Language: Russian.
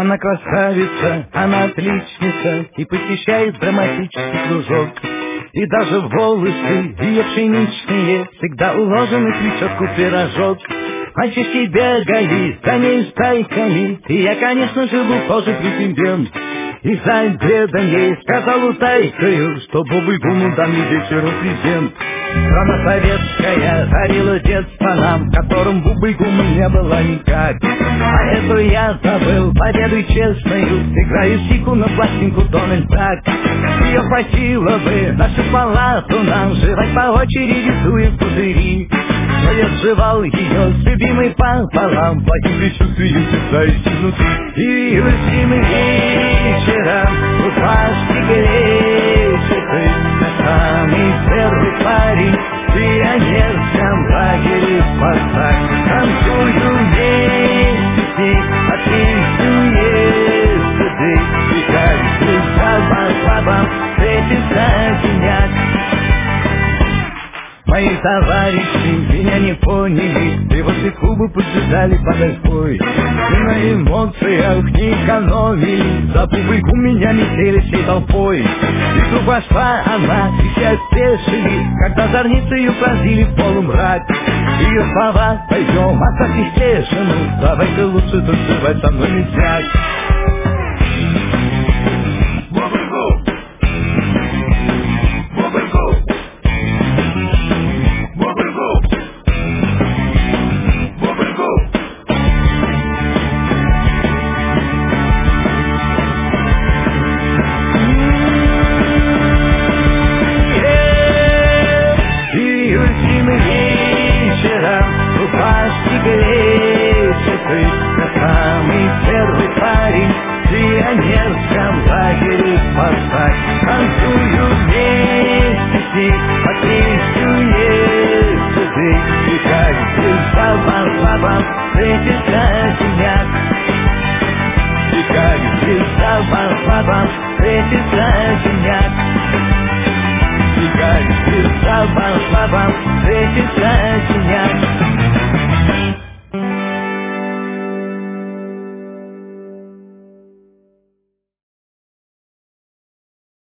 Она красавица, она отличница и посещает драматический кружок. И даже волосы ее пшеничные всегда уложены в прическу пирожок. Мальчишки бегали за ней стайками, и я, конечно же, был тоже претендент. И за обедом ей сказал утайкою, что бубы-гуму дам ей вечером презент. Страна советская дарила детство нам, в котором бубы-гуму не было никак. А эту я забыл победой честною, играю сику на пластинку Дональд Дак. Ее хватило бы нашу палату нам жевать по очереди, дуя в пузыри. Но я сживал ее с любимой пополам, плохим предчувствием писаюсь изнутри. И зимы вечером в рубашке греческой я самый первый парень в пионерском лагере «Спартак». Танцую вместе с ней, отличную стыды, и каждый слабам встретится синяк. Мои товарищи меня не поняли, и возле клуба поджидали подошвой. И на эмоциях не экономили, за публику меня метели всей толпой. И вдруг вошла она, и все спешили, когда зорницы ее пронзили в полумрак. Ее слова: пойдем, оставьте стешину, давай-ка лучше танцевать со мной нельзя. Самый первый парень в пионерском лагере «Спартак». Танцую вместе с ней, отличную стыды, и каждый слабам встретится синяк. И каждый слабам встретится